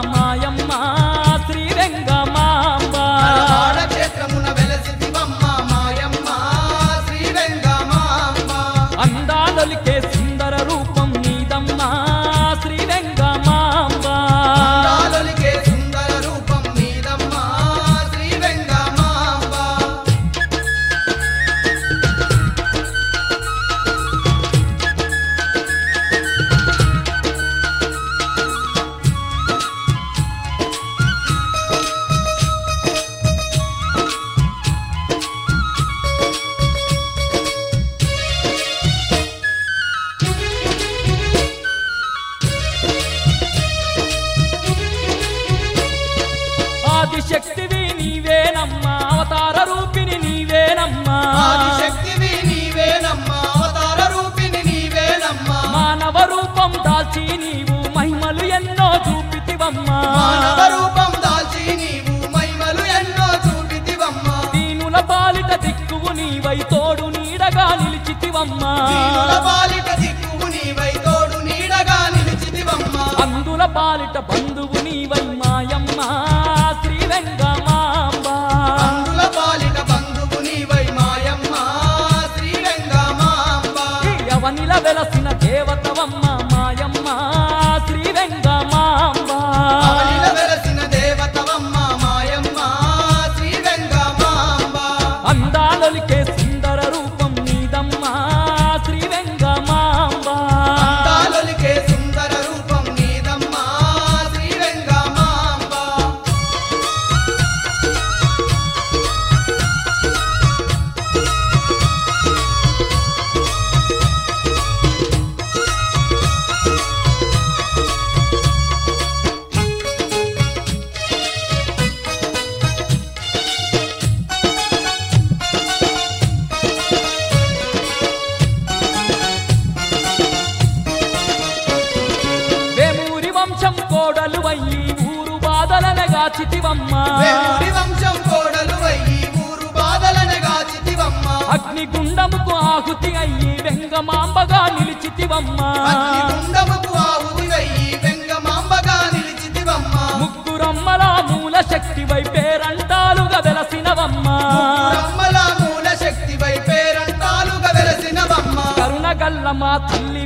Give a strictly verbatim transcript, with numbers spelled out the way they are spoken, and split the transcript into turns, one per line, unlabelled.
మాయమ్మ శ్రీ వెంగమాంబ
నరవాడ క్షేత్రమున వెలసితివమ్మ మాయమ్మ శ్రీ వెంగమాంబ
అందాలొలికే సుందర రూపం నీదమ్మ శ్రీ వెంగమాంబ
అందాలొలికే సుందర రూపం నీదమ్మ శ్రీ వెంగమాంబ
ఆదిశక్తివి నీవేనమ్మా అవతార రూపిణి నీవేనమ్మా
ఆదిశక్తివి నీవేనమ్మా అవతార రూపిణి నీవేనమ్మా
మానవ రూపం దాల్చి నీవు మహిమలు ఎన్నో చూపితివమ్మా
మానవ రూపం దాల్చి నీవు మహిమలు ఎన్నో చూపితివమ్మా
దీనుల పాలిట దిక్కువు నీవై తోడు నీడగా నిలిచితివమ్మా
దీనుల పాలిట దిక్కువు నీవై తోడు నీడగా నిలిచితివమ్మా
అందుల పాలిట బంధువు నీవై మాయమ్మ శ్రీ వెంగమాంబ
అందుల పాలిట బంధువు నీవై మాయమ్మ శ్రీ వెంగమాంబ
యవనిల వెలసిన దేవతవమ్మ మాయమ్మ శ్రీ వెంగమాంబ
అవనిల వెలసిన దేవతవమ్మ మాయమ్మ శ్రీ వెంగమాంబ
అందాలొలికే సుందర రూపం నీదమ్మ శ్రీ వెంగమాంబ
అందాలొలికే సుందర రూపం నీదమ్మ శ్రీ వెంగమాంబ
వేమూరి వంశం కోడలు అయ్యి ఊరు బాధలనగాచితివమ్మ
వేమూరి వంశం కోడలు అయ్యి ఊరు బాధలనగాచితివమ్మ
అగ్నిగుండముకు ఆహుతి అయ్యి వెంగమాంబగా నిలిచితివమ్మ
అగ్నిగుండముకు ఆహుతివయ్యి వెంగమాంబగా నిలిచితివమ్మ
ముగ్గురమ్మల మూల శక్తివై పేరంటాలుగా వెలసినవమ్మ
బ్రహ్మల మూల శక్తివై పేరంటాలుగా వెలసినవమ్మ
కరుణగల్ల మా తల్లి